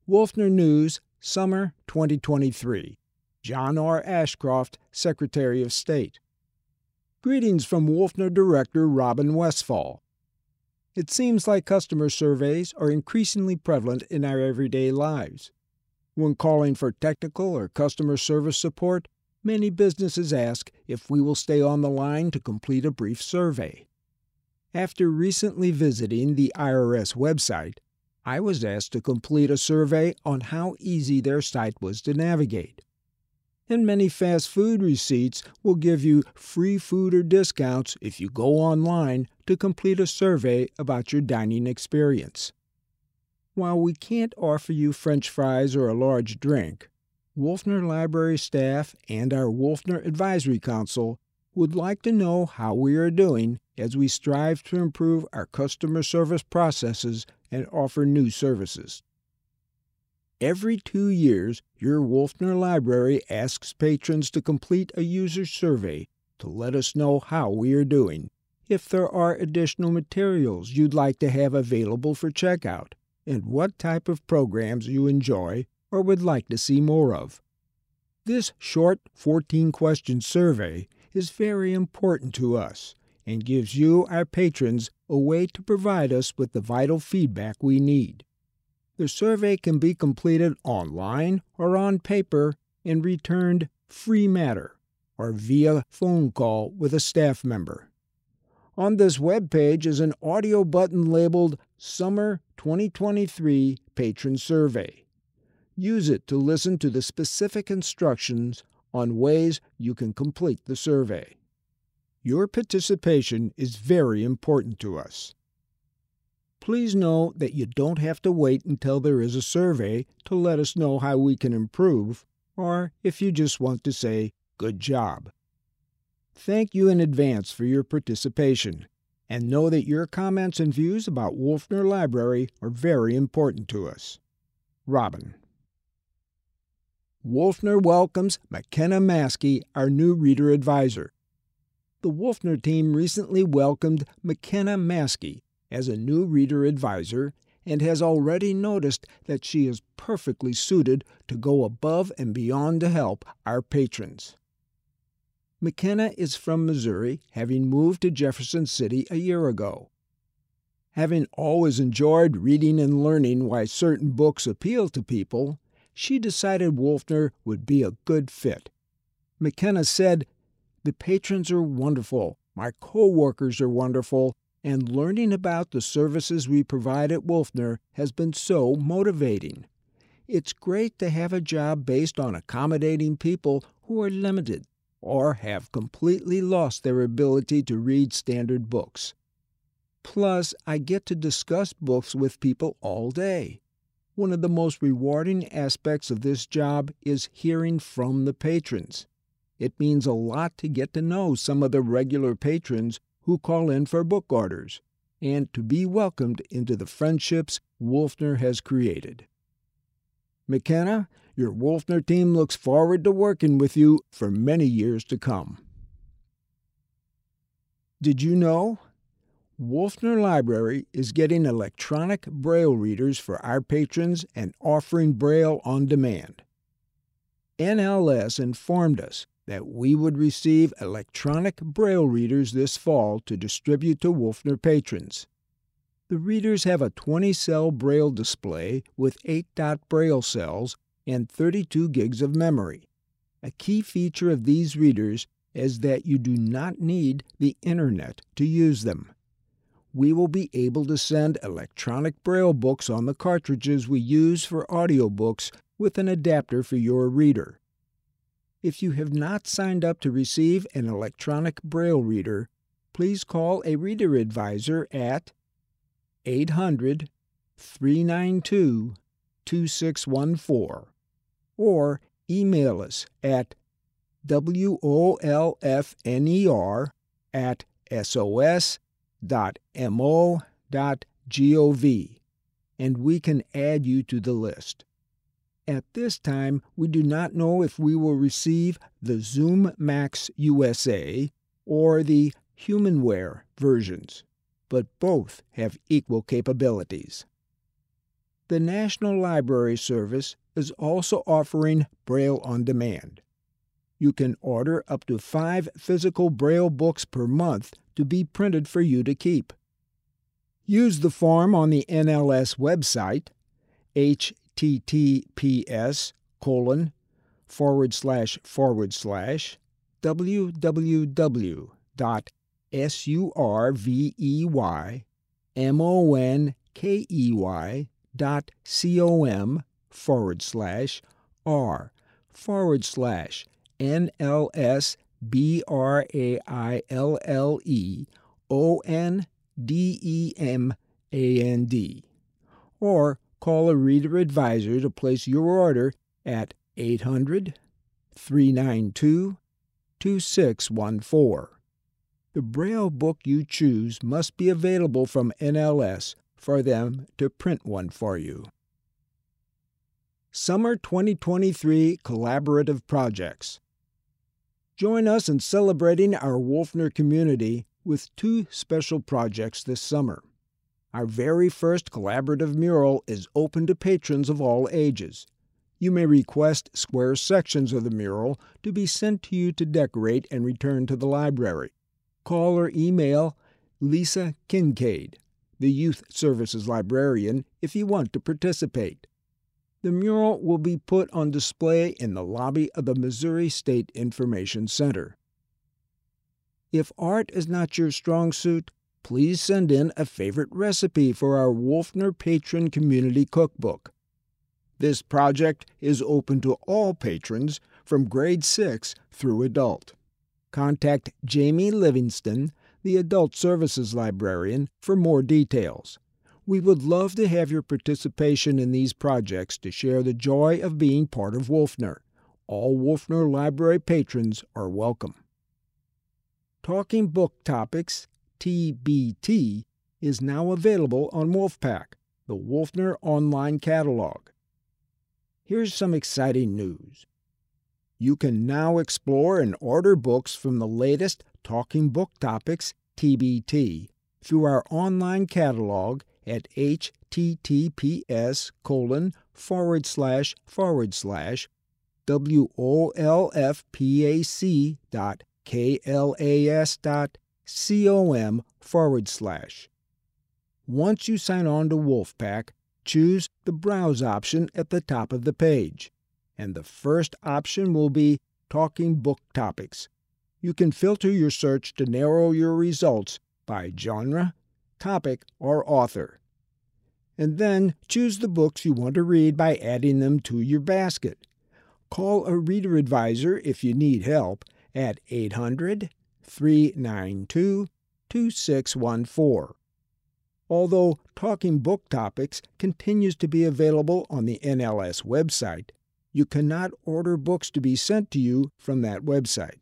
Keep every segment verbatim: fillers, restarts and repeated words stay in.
Wolfner News, Summer twenty twenty-three. John R. Ashcroft, Secretary of State. Greetings from Wolfner Director Robin Westfall. It seems like customer surveys are increasingly prevalent in our everyday lives. When calling for technical or customer service support, many businesses ask if we will stay on the line to complete a brief survey. After recently visiting the I R S website, I was asked to complete a survey on how easy their site was to navigate. And many fast food receipts will give you free food or discounts if you go online to complete a survey about your dining experience. While we can't offer you French fries or a large drink, Wolfner Library staff and our Wolfner Advisory Council would like to know how we are doing as we strive to improve our customer service processes and offer new services. Every two years, your Wolfner Library asks patrons to complete a user survey to let us know how we are doing, if there are additional materials you'd like to have available for checkout, and what type of programs you enjoy or would like to see more of. This short fourteen-question survey is very important to us and gives you, our patrons, a way to provide us with the vital feedback we need. The survey can be completed online or on paper and returned free matter or via phone call with a staff member. On this web page is an audio button labeled Summer twenty twenty-three Patron Survey. Use it to listen to the specific instructions on ways you can complete the survey. Your participation is very important to us. Please know that you don't have to wait until there is a survey to let us know how we can improve, or if you just want to say, good job. Thank you in advance for your participation, and know that your comments and views about Wolfner Library are very important to us. Robin. Wolfner welcomes McKenna Maskey, our new reader advisor. The Wolfner team recently welcomed McKenna Maskey as a new reader advisor and has already noticed that she is perfectly suited to go above and beyond to help our patrons. McKenna is from Missouri, having moved to Jefferson City a year ago. Having always enjoyed reading and learning why certain books appeal to people, she decided Wolfner would be a good fit. McKenna said, "The patrons are wonderful, my co-workers are wonderful, and learning about the services we provide at Wolfner has been so motivating. It's great to have a job based on accommodating people who are limited or have completely lost their ability to read standard books. Plus, I get to discuss books with people all day. One of the most rewarding aspects of this job is hearing from the patrons. It means a lot to get to know some of the regular patrons who call in for book orders, and to be welcomed into the friendships Wolfner has created. McKenna, your Wolfner team looks forward to working with you for many years to come." Did you know? Wolfner Library is getting electronic Braille readers for our patrons and offering Braille on demand. N L S informed us that we would receive electronic Braille readers this fall to distribute to Wolfner patrons. The readers have a twenty-cell Braille display with eight-dot Braille cells and thirty-two gigs of memory. A key feature of these readers is that you do not need the Internet to use them. We will be able to send electronic Braille books on the cartridges we use for audiobooks with an adapter for your reader. If you have not signed up to receive an electronic Braille reader, please call a reader advisor at eight hundred, three nine two, two six one four or email us at wolfner at sos dot mo dot gov, and we can add you to the list. At this time, we do not know if we will receive the Zoom Max U S A or the HumanWare versions, but both have equal capabilities. The National Library Service is also offering Braille on Demand. You can order up to five physical Braille books per month to be printed for you to keep. Use the form on the N L S website, https colon forward slash forward slash www dot surveymon.key dot com forward slash r forward slash N L S B R A I L L E O N D E M A N D, or call a reader advisor to place your order at eight hundred, three nine two, two six one four. The Braille book you choose must be available from N L S for them to print one for you. Summer twenty twenty-three Collaborative Projects. Join us in celebrating our Wolfner community with two special projects this summer. Our very first collaborative mural is open to patrons of all ages. You may request square sections of the mural to be sent to you to decorate and return to the library. Call or email Lisa Kincaid, the Youth Services Librarian, if you want to participate. The mural will be put on display in the lobby of the Missouri State Information Center. If art is not your strong suit, please send in a favorite recipe for our Wolfner Patron Community Cookbook. This project is open to all patrons from grade six through adult. Contact Jamie Livingston, the Adult Services Librarian, for more details. We would love to have your participation in these projects to share the joy of being part of Wolfner. All Wolfner Library patrons are welcome. Talking Book Topics, T B T, is now available on Wolfpack, the Wolfner online catalog. Here's some exciting news. You can now explore and order books from the latest Talking Book Topics, T B T, through our online catalog at https colon forward slash forward slash wolfpac dot klas dot com forward slash. Once you sign on to Wolfpack, choose the Browse option at the top of the page, and the first option will be Talking Book Topics. You can filter your search to narrow your results by genre, topic, or author. And then choose the books you want to read by adding them to your basket. Call a reader advisor if you need help at eight hundred, three nine two, two six one four. Although Talking Book Topics continues to be available on the N L S website, you cannot order books to be sent to you from that website.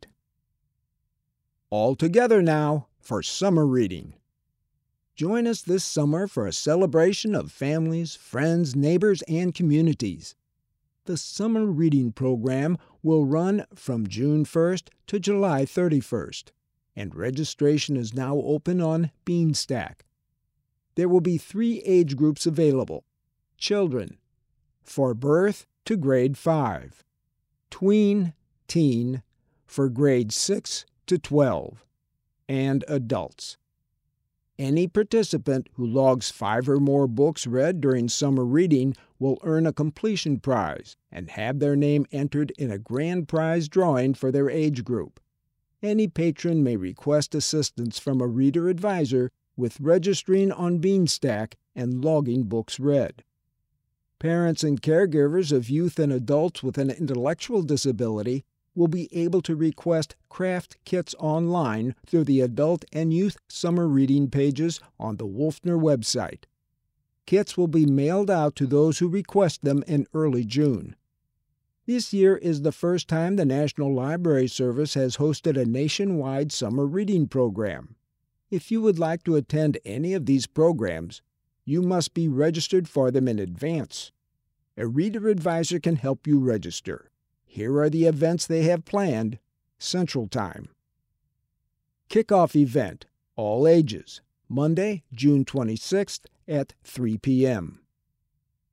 All together now for summer reading. Join us this summer for a celebration of families, friends, neighbors, and communities. The summer reading program will run from June first to July thirty-first, and registration is now open on Beanstack. There will be three age groups available: children, for birth to grade five; tween, teen, for grade six to twelve; and adults. Any participant who logs five or more books read during summer reading will earn a completion prize and have their name entered in a grand prize drawing for their age group. Any patron may request assistance from a reader advisor with registering on Beanstack and logging books read. Parents and caregivers of youth and adults with an intellectual disability will be able to request craft kits online through the Adult and Youth Summer Reading pages on the Wolfner website. Kits will be mailed out to those who request them in early June. This year is the first time the National Library Service has hosted a nationwide summer reading program. If you would like to attend any of these programs, you must be registered for them in advance. A reader advisor can help you register. Here are the events they have planned. Central Time. Kickoff event, all ages, Monday, June twenty-sixth at three p m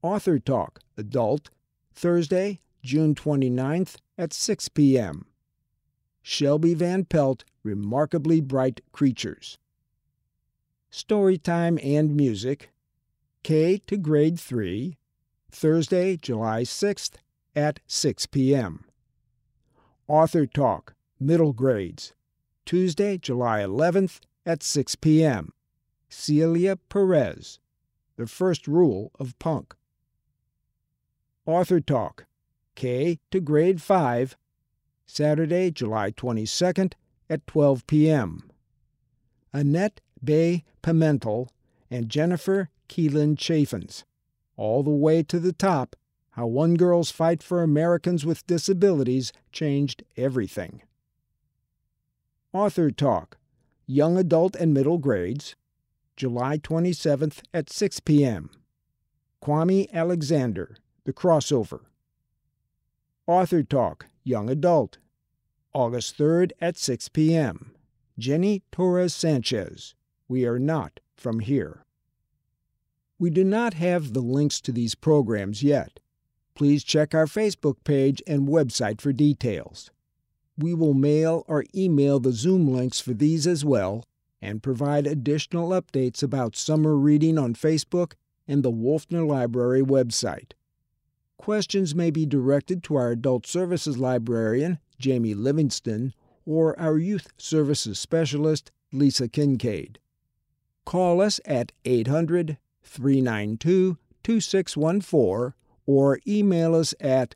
Author Talk, Adult, Thursday, June twenty-ninth at six p.m. Shelby Van Pelt, Remarkably Bright Creatures. Storytime and Music, K to Grade three, Thursday, July sixth at six p.m. Author Talk, Middle Grades, Tuesday, July eleventh at six p.m. Celia Perez, The First Rule of Punk. Author Talk, K to Grade five, Saturday, July twenty-second at twelve p.m. Annette Bay Pimentel and Jennifer Keelan Chaffins, All the Way to the Top, How One Girl's Fight for Americans with Disabilities Changed Everything. Author Talk, Young Adult and Middle Grades, July twenty-seventh at six p.m. Kwame Alexander, The Crossover. Author Talk, Young Adult, August third at six p.m. Jenny Torres Sanchez, We Are Not From Here. We do not have the links to these programs yet. Please check our Facebook page and website for details. We will mail or email the Zoom links for these as well and provide additional updates about summer reading on Facebook and the Wolfner Library website. Questions may be directed to our Adult Services Librarian, Jamie Livingston, or our Youth Services Specialist, Lisa Kincaid. Call us at eight hundred, three nine two, two six one four or email us at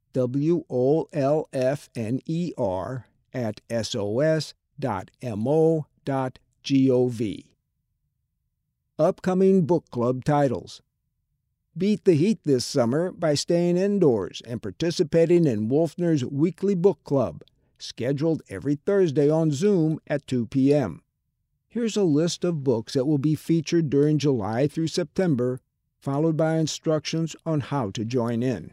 wolfner at sos dot mo dot gov. Upcoming book club titles. Beat the heat this summer by staying indoors and participating in Wolfner's weekly book club, scheduled every Thursday on Zoom at two p.m. Here's a list of books that will be featured during July through September, followed by instructions on how to join in.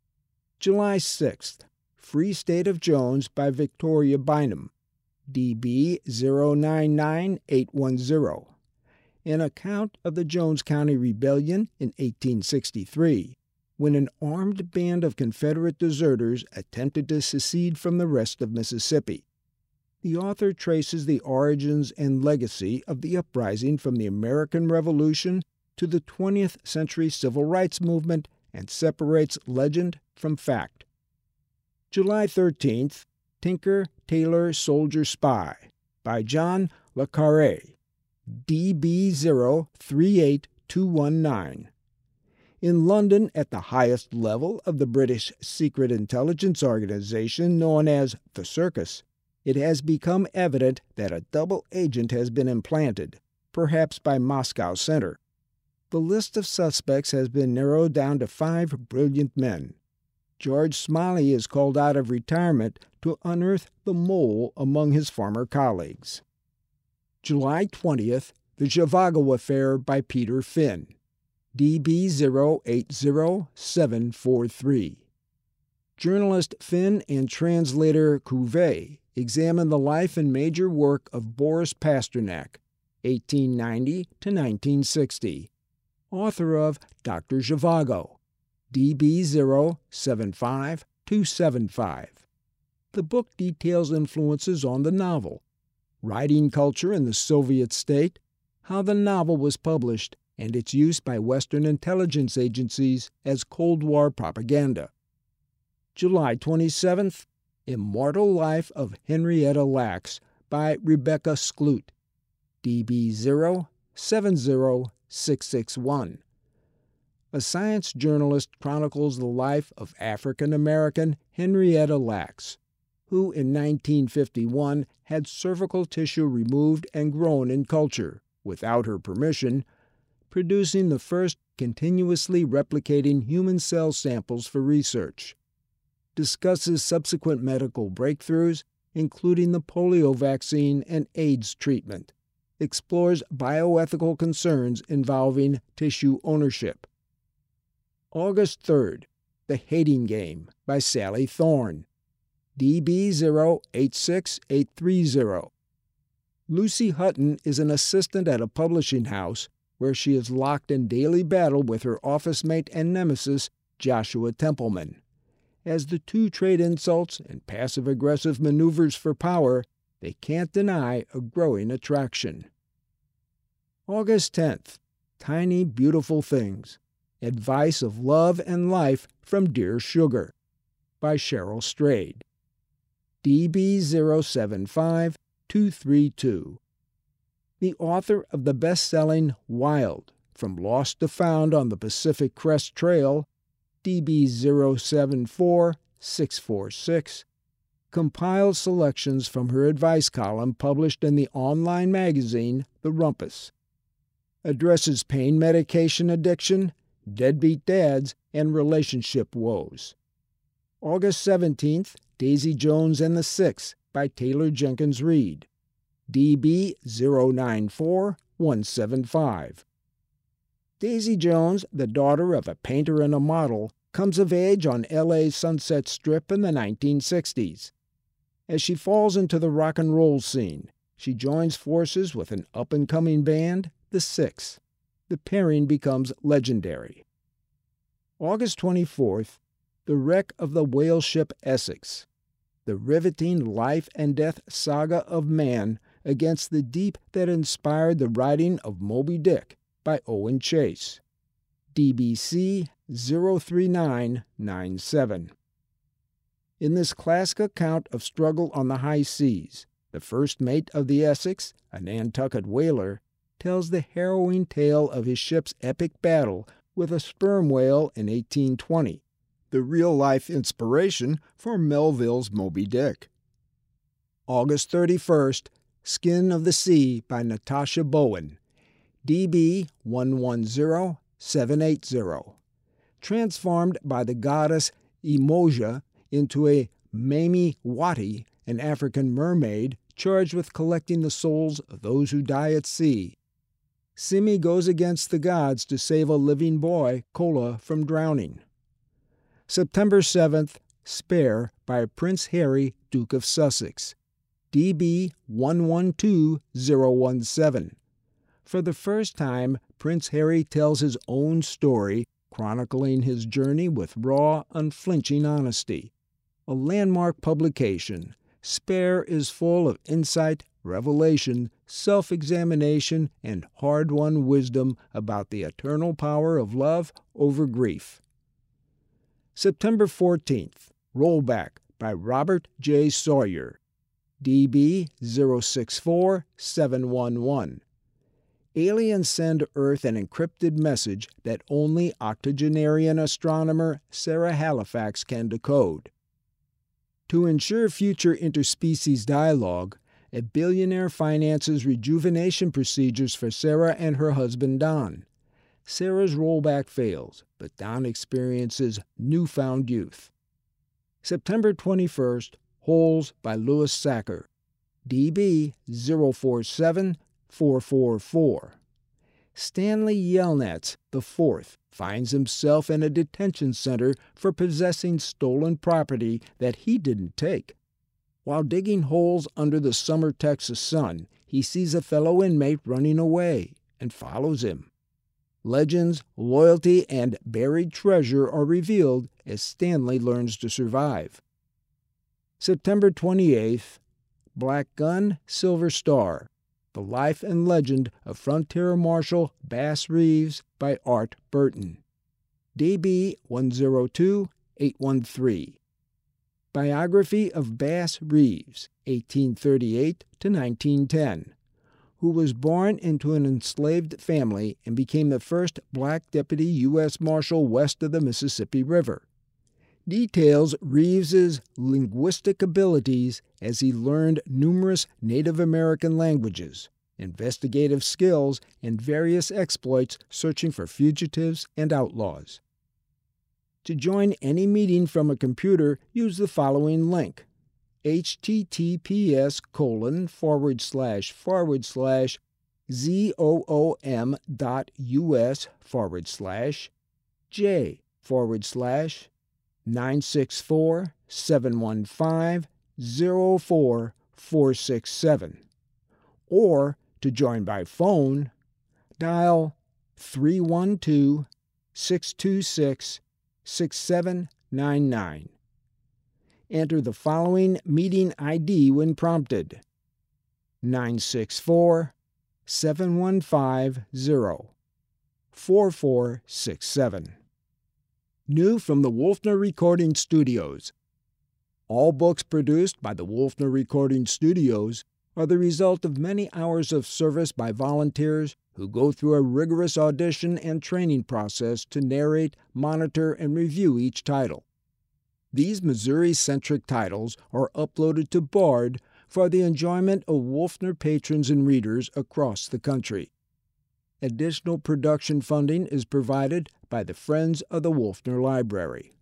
July sixth, Free State of Jones by Victoria Bynum, D B zero nine nine eight one zero. An account of the Jones County Rebellion in eighteen sixty-three, when an armed band of Confederate deserters attempted to secede from the rest of Mississippi. The author traces the origins and legacy of the uprising from the American Revolution to the twentieth century civil rights movement and separates legend from fact. July thirteenth, Tinker, Tailor, Soldier, Spy by John Le Carré, D B zero three eight two one nine. In London, at the highest level of the British secret intelligence organization known as the Circus, it has become evident that a double agent has been implanted, perhaps by Moscow Center. The list of suspects has been narrowed down to five brilliant men. George Smalley is called out of retirement to unearth the mole among his former colleagues. July twentieth, The Zhivago Affair by Peter Finn, D B zero eight zero seven four three. Journalist Finn and translator Cuvée examine the life and major work of Boris Pasternak, eighteen ninety to nineteen sixty, author of Doctor Zhivago, D B zero seven five two seven five. The book details influences on the novel, writing culture in the Soviet state, how the novel was published, and its use by Western intelligence agencies as Cold War propaganda. July twenty-seventh, Immortal Life of Henrietta Lacks by Rebecca Skloot, D B zero seven zero six six one. A science journalist chronicles the life of African-American Henrietta Lacks, who in nineteen fifty-one had cervical tissue removed and grown in culture, without her permission, producing the first continuously replicating human cell samples for research. Discusses subsequent medical breakthroughs, including the polio vaccine and AIDS treatment. Explores bioethical concerns involving tissue ownership. August third, The Hating Game by Sally Thorne, D B zero eight six eight three zero. Lucy Hutton is an assistant at a publishing house where she is locked in daily battle with her office mate and nemesis, Joshua Templeman. As the two trade insults and passive-aggressive maneuvers for power, they can't deny a growing attraction. August tenth. Tiny Beautiful Things. Advice of Love and Life from Dear Sugar by Cheryl Strayed. D B zero seven five two three two. The author of the best-selling Wild, From Lost to Found on the Pacific Crest Trail, D B zero seven four six four six, compiles selections from her advice column published in the online magazine The Rumpus. Addresses pain medication addiction, deadbeat dads, and relationship woes. August seventeenth, Daisy Jones and the Six by Taylor Jenkins Reid. D B zero nine four one seven five. Daisy Jones, the daughter of a painter and a model, comes of age on L A's Sunset Strip in the nineteen sixties. As she falls into the rock and roll scene, she joins forces with an up-and-coming band, The Six. The pairing becomes legendary. August twenty-fourth, The Wreck of the Whale Ship Essex. The riveting life and death saga of man against the deep that inspired the writing of Moby Dick by Owen Chase. D B C zero three nine nine seven. In this classic account of struggle on the high seas, the first mate of the Essex, a Nantucket whaler, tells the harrowing tale of his ship's epic battle with a sperm whale in eighteen twenty, the real-life inspiration for Melville's Moby Dick. August thirty-first, Skin of the Sea by Natasha Bowen, D B one one zero seven eight zero. Transformed by the goddess Emoja into a Mamie Wati, an African mermaid charged with collecting the souls of those who die at sea, Simi goes against the gods to save a living boy, Kola, from drowning. September seventh, Spare by Prince Harry, Duke of Sussex, D B one one two zero one seven. For the first time, Prince Harry tells his own story, chronicling his journey with raw, unflinching honesty. A landmark publication, Spare is full of insight, revelation, self-examination, and hard-won wisdom about the eternal power of love over grief. September fourteenth, Rollback by Robert J. Sawyer, D B zero six four seven one one. Aliens send Earth an encrypted message that only octogenarian astronomer Sarah Halifax can decode. To ensure future interspecies dialogue, a billionaire finances rejuvenation procedures for Sarah and her husband Don. Sarah's rollback fails, but Don experiences newfound youth. September twenty-first, Holes by Louis Sachar, D B zero four seven four four four. Stanley Yelnats the Fourth finds himself in a detention center for possessing stolen property that he didn't take. While digging holes under the summer Texas sun, he sees a fellow inmate running away and follows him. Legends, loyalty, and buried treasure are revealed as Stanley learns to survive. September twenty-eighth, Black Gun, Silver Star, The Life and Legend of Frontier Marshal Bass Reeves by Art Burton, D B one zero two eight one three. Biography of Bass Reeves, eighteen thirty-eight to nineteen ten, who was born into an enslaved family and became the first black deputy U S Marshal west of the Mississippi River. Details Reeves's linguistic abilities as he learned numerous Native American languages, investigative skills, and various exploits searching for fugitives and outlaws. To join any meeting from a computer, use the following link: https colon forward slash forward slash zoom dot us forward slash j forward slash nine six four seven one five zero four four six seven. Or, to join by phone, dial three one two, six two six, six seven nine nine. Enter the following meeting I D when prompted: nine six four, seven one five zero, four four six seven. New from the Wolfner Recording Studios. All books produced by the Wolfner Recording Studios are the result of many hours of service by volunteers who go through a rigorous audition and training process to narrate, monitor, and review each title. These Missouri-centric titles are uploaded to Bard for the enjoyment of Wolfner patrons and readers across the country. Additional production funding is provided by the Friends of the Wolfner Library.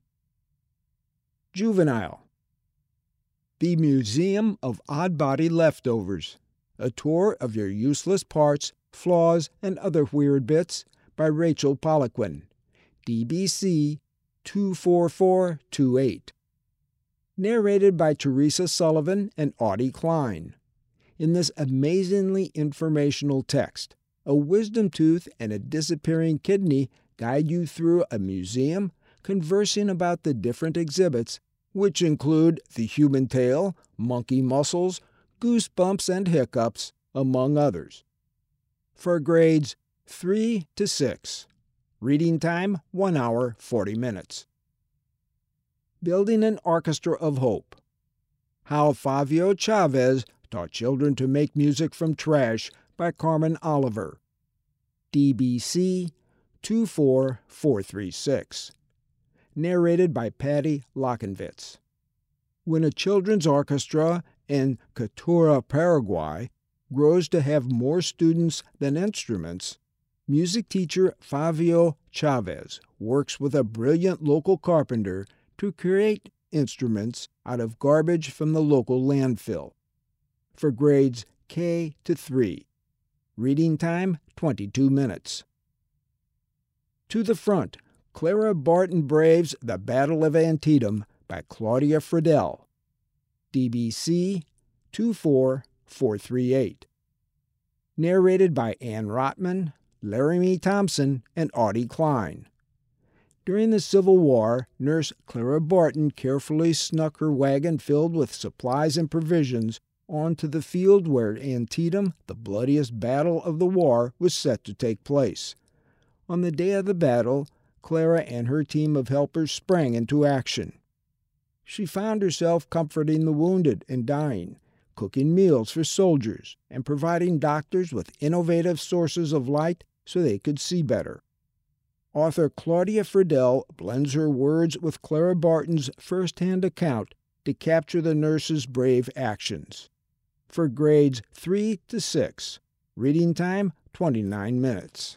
Juvenile. The Museum of Odd-Body Leftovers, a tour of your useless parts, flaws, and other weird bits by Rachel Poliquin, D B C two four four two eight. Narrated by Teresa Sullivan and Audie Klein. In this amazingly informational text, a wisdom tooth and a disappearing kidney guide you through a museum, conversing about the different exhibits, which include the human tail, monkey muscles, goosebumps and hiccups, among others. For grades three to six. Reading time, one hour, forty minutes. Building an Orchestra of Hope. How Favio Chavez Taught Children to Make Music from Trash by Carmen Oliver. D B C two four four three six. Narrated by Patty Lockenwitz. When a children's orchestra in Catura, Paraguay, grows to have more students than instruments, music teacher Favio Chavez works with a brilliant local carpenter to create instruments out of garbage from the local landfill. For grades K to three. Reading time, twenty-two minutes. To the Front. Clara Barton Braves The Battle of Antietam by Claudia Friedel. D B C two four four three eight. Narrated by Ann Rotman, Laramie Thompson, and Audie Klein. During the Civil War, Nurse Clara Barton carefully snuck her wagon filled with supplies and provisions onto the field where Antietam, the bloodiest battle of the war, was set to take place. On the day of the battle, Clara and her team of helpers sprang into action. She found herself comforting the wounded and dying, cooking meals for soldiers, and providing doctors with innovative sources of light so they could see better. Author Claudia Friedel blends her words with Clara Barton's first-hand account to capture the nurse's brave actions. For grades three to six. Reading time, twenty-nine minutes.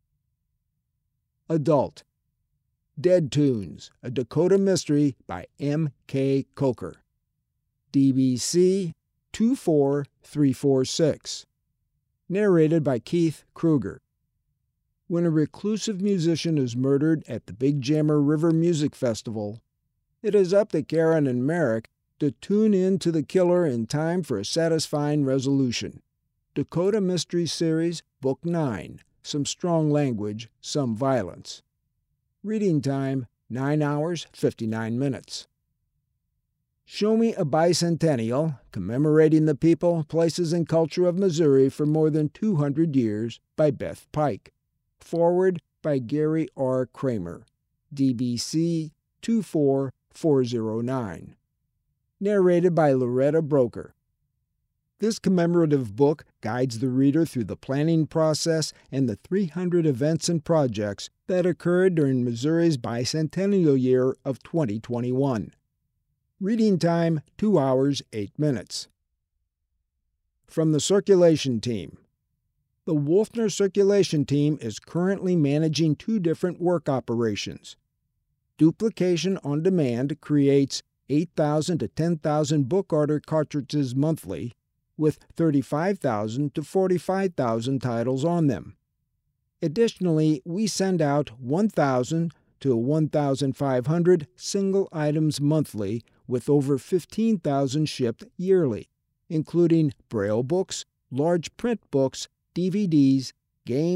Adult. Dead Tunes, a Dakota Mystery by M K Coker. D B C two four three four six. Narrated by Keith Kruger. When a reclusive musician is murdered at the Big Jammer River Music Festival, it is up to Karen and Merrick to tune in to the killer in time for a satisfying resolution. Dakota Mystery Series, Book nine. Some strong language, some violence. Reading time, nine hours, fifty-nine minutes. Show Me a Bicentennial, commemorating the people, places, and culture of Missouri for more than two hundred years, by Beth Pike. Forward by Gary R. Kramer. D B C two four four zero nine. Narrated by Loretta Broker. This commemorative book guides the reader through the planning process and the three hundred events and projects that occurred during Missouri's bicentennial year of twenty twenty-one. Reading time, two hours, eight minutes. From the Circulation Team. The Wolfner Circulation Team is currently managing two different work operations. Duplication on Demand creates eight thousand to ten thousand book order cartridges monthly, with thirty-five thousand to forty-five thousand titles on them. Additionally, we send out one thousand to one thousand five hundred single items monthly, with over fifteen thousand shipped yearly, including Braille books, large print books, D V Ds, games,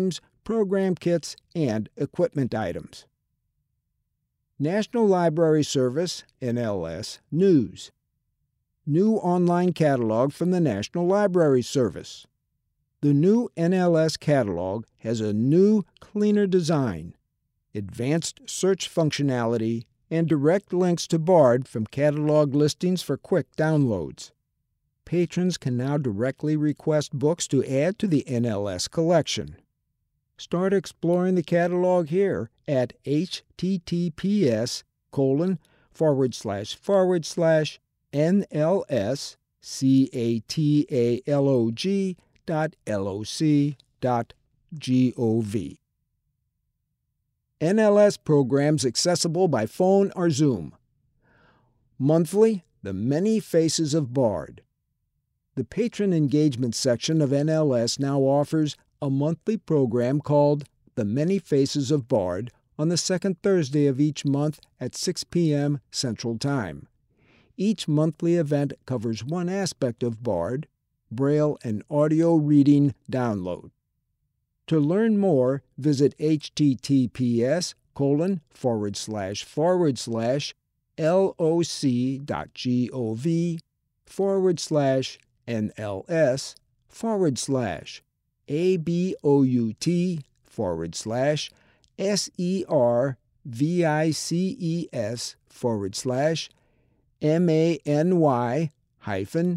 program kits, and equipment items. National Library Service, N L S, News. New online catalog from the National Library Service. The new N L S catalog has a new, cleaner design, advanced search functionality, and direct links to Bard from catalog listings for quick downloads. Patrons can now directly request books to add to the N L S collection. Start exploring the catalog here at https colon forward slash forward slash nls catalog dot loc dot gov. N L S programs accessible by phone or Zoom. Monthly, The Many Faces of Bard. The Patron Engagement section of N L S now offers a monthly program called The Many Faces of Bard on the second Thursday of each month at six p.m. Central Time. Each monthly event covers one aspect of Bard, Braille and audio reading download. To learn more, visit https colon forward slash forward slash loc dot gov forward slash nls forward slash about forward slash services forward slash many hyphen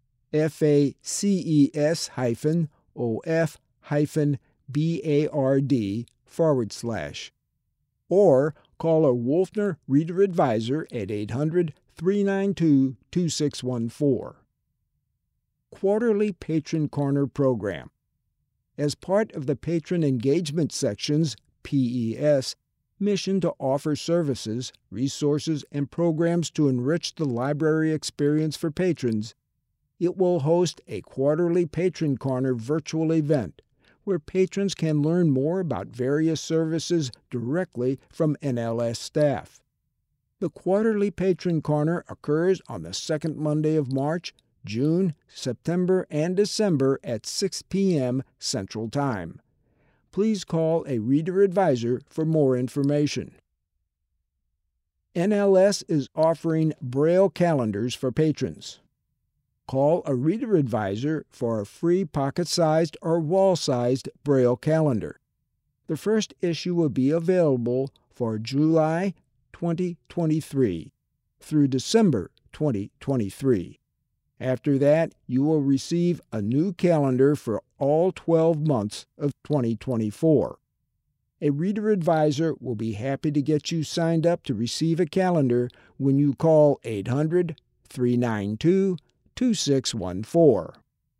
faces hyphen of hyphen bard forward slash, or call a Wolfner Reader Advisor at eight hundred, three nine two, two six one four. Quarterly Patron Corner Program. As part of the Patron Engagement Section's P E S mission to offer services, resources, and programs to enrich the library experience for patrons, it will host a quarterly Patron Corner virtual event where patrons can learn more about various services directly from N L S staff. The quarterly Patron Corner occurs on the second Monday of March, June, September, and December at six p.m. Central Time. Please call a Reader Advisor for more information. N L S is offering Braille calendars for patrons. Call a Reader Advisor for a free pocket-sized or wall-sized Braille calendar. The first issue will be available for July twenty twenty-three through December twenty twenty-three. After that, you will receive a new calendar for all twelve months of twenty twenty-four. A Reader Advisor will be happy to get you signed up to receive a calendar when you call eight hundred, three nine two, two six one four.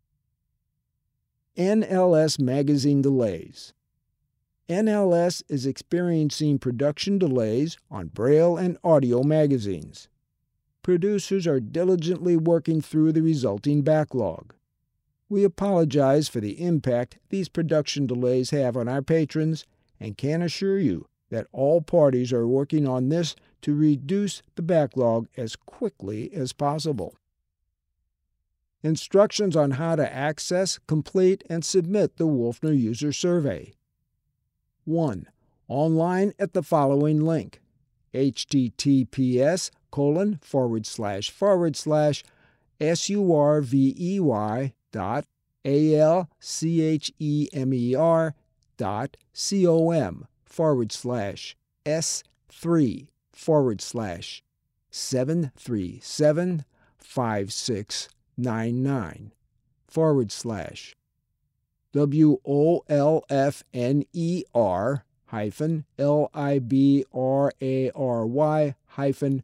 N L S Magazine Delays. N L S is experiencing production delays on Braille and audio magazines. Producers are diligently working through the resulting backlog. We apologize for the impact these production delays have on our patrons and can assure you that all parties are working on this to reduce the backlog as quickly as possible. Instructions on how to access, complete, and submit the Wolfner User Survey. one. Online at the following link: https colon forward slash forward slash survey dot alchemer dot com forward slash s3 forward slash seven three seven five six nine nine forward slash wolfner hyphen library hyphen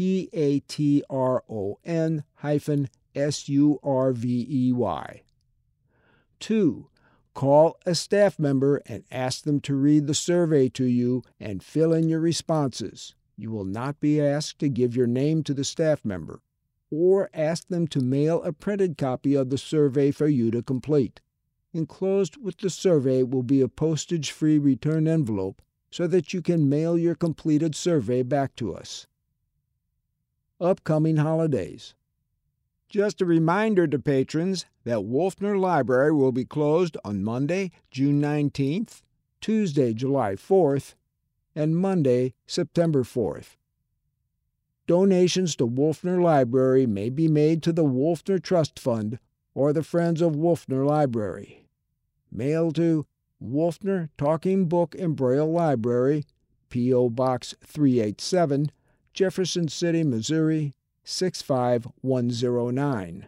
patron hyphen survey. two. Call a staff member and ask them to read the survey to you and fill in your responses. You will not be asked to give your name to the staff member, or ask them to mail a printed copy of the survey for you to complete. Enclosed with the survey will be a postage-free return envelope so that you can mail your completed survey back to us. Upcoming holidays. Just a reminder to patrons that Wolfner Library will be closed on Monday, June nineteenth, Tuesday, July fourth, and Monday, September fourth. Donations to Wolfner Library may be made to the Wolfner Trust Fund or the Friends of Wolfner Library. Mail to Wolfner Talking Book and Braille Library, P O. Box three eighty-seven, Jefferson City, Missouri, six five one zero nine.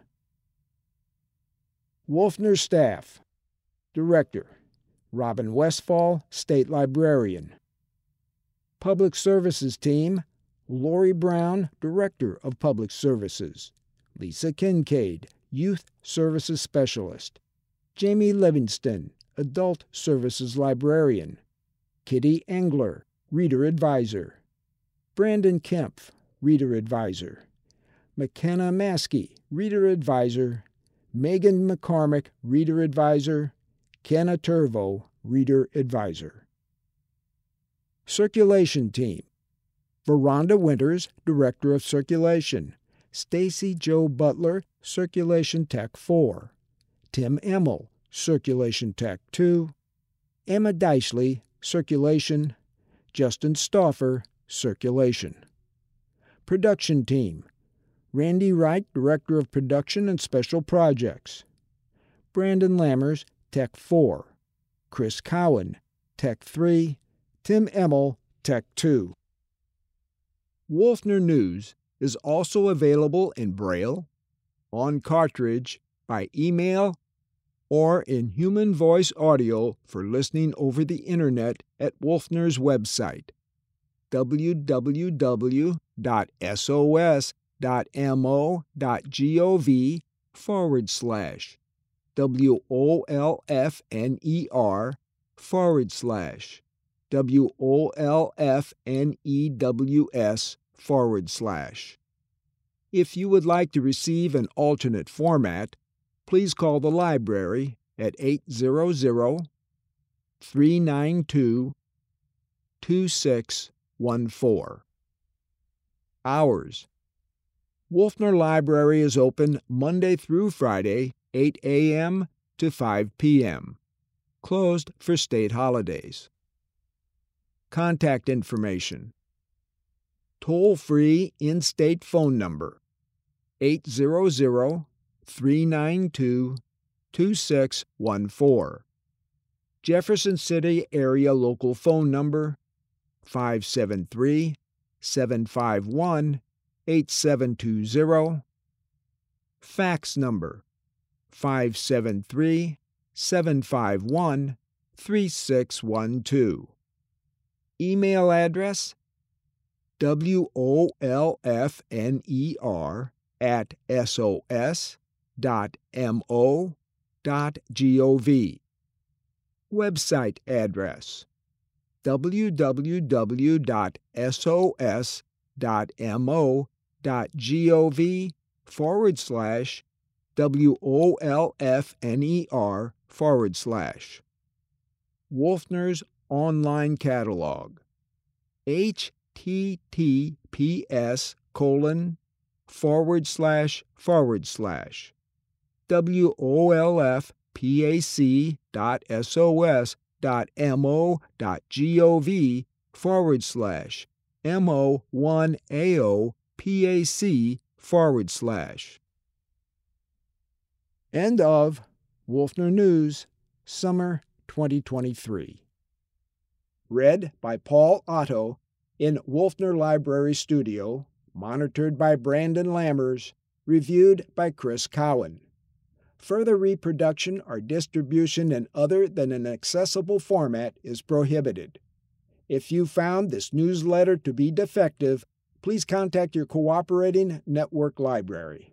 Wolfner Staff. Director, Robin Westfall, State Librarian. Public Services Team, Lori Brown, Director of Public Services. Lisa Kincaid, Youth Services Specialist. Jamie Livingston, Adult Services Librarian. Kitty Engler, Reader Advisor. Brandon Kempf, Reader Advisor. McKenna Maskey, Reader Advisor. Megan McCormick, Reader Advisor. Kenna Turvo, Reader Advisor. Circulation Team. Veranda Winters, Director of Circulation. Stacy Jo Butler, Circulation Tech four. Tim Emmel, Circulation Tech two. Emma Deishley, Circulation. Justin Stauffer, Circulation. Production Team. Randy Wright, Director of Production and Special Projects. Brandon Lammers, Tech four. Chris Cowan, Tech three. Tim Emmel, Tech two. Wolfner News is also available in Braille, on cartridge, by email, or in human voice audio for listening over the Internet at Wolfner's website, w w w dot s o s dot m o dot gov forward slash W O L F N E R forward slash W O L F N E W S forward slash. If you would like to receive an alternate format, please call the library at eight hundred, three nine two, two six one four. Hours. Wolfner Library is open Monday through Friday, eight a m to five p m Closed for state holidays. Contact information. Toll-free in-state phone number eight hundred, three nine two, two six one four. Jefferson City area local phone number five seven three, seven five one, eight seven two zero. Fax number five seven three, seven five one, three six one two. Email address W O L F N E R at S O S dot M O dot gov. Website address w w w dot S O S dot M O dot gov forward slash W O L F N E R forward slash. Wolfner's online catalog. H T T P S colon forward slash forward slash W O L F P A C dot S O S dot M O dot gov forward slash M O one A O P A C forward slash. End of Wolfner News, Summer twenty twenty-three. Read by Paul Otto in Wolfner Library Studio, monitored by Brandon Lammers, reviewed by Chris Cowan. Further reproduction or distribution in other than an accessible format is prohibited. If you found this newsletter to be defective, please contact your cooperating network library.